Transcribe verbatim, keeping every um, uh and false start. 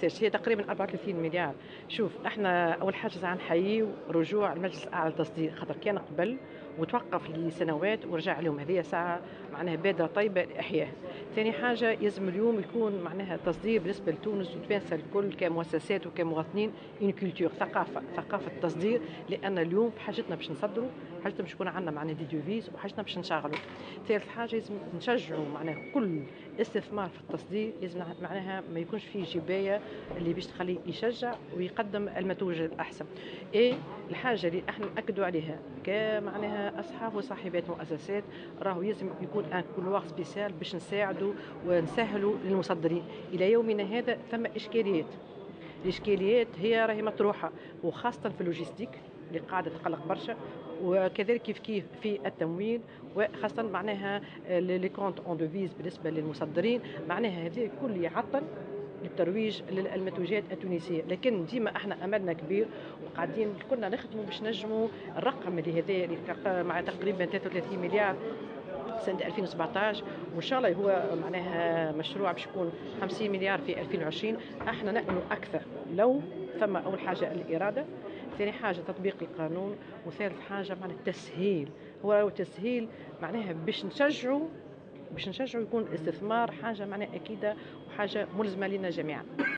ياسرش، هي تقريبا أربعة وثلاثين مليار. شوف احنا اول حاجه زعما نحييو رجوع المجلس الاعلى للتصدير، خاطر كان قبل وتوقف لسنوات ورجع لهم، هذه ساعه معناها بادره طيبه لاحياء. ثاني حاجه يلزم اليوم يكون معناها التصدير بالنسبه لتونس وتوانسه الكل كمؤسسات وكمواطنين اون كولتور، ثقافه ثقافه التصدير، لان اليوم في حاجتنا باش نصدروا، حاجتنا باش يكون عندنا معناها دي ديفيز، وحاجتنا باش نشغلوا. ثالث حاجه لازم نشجعوا معناها كل استثمار في التصدير، لازم معناها ما يكونش فيه جبايه اللي باش تخليه يشجع ويقدم المنتوج الاحسن. ايه الحاجه اللي احنا ناكدوا عليها كمعناها اصحاب وصاحبات مؤسسات، راهو لازم يكون ان كولوار سبيسيال باش نساعدوا ونسهلوا للمصدرين. الى يومنا هذا ثم اشكاليات، الاشكاليات هي راهي مطروحه، وخاصه في اللوجيستيك اللي قاعده تقلق برشا، وكذلك كيف كيف في التمويل، وخاصه معناها لي كونت اون دوفيز بالنسبه للمصدرين. معناها هذا الكل يعطل للترويج للمنتوجات التونسيه. لكن ديما احنا املنا كبير، وقاعدين كنا نخدموا باش نجموا الرقم اللي هذا اللي مع تقريبا ثلاثة وثلاثين مليار سنة ألفين وسبعطاش، وإن شاء الله هو معناها مشروع باش يكون خمسين مليار في ألفين وعشرين. احنا نأمل أكثر لو ثم أول حاجة الإرادة، ثاني حاجة تطبيق القانون، وثالث حاجة معناها التسهيل. هو التسهيل معناها باش نشجعوا باش نشجعوا يكون الاستثمار حاجة معناها أكيدة وحاجة ملزمة لنا جميعا.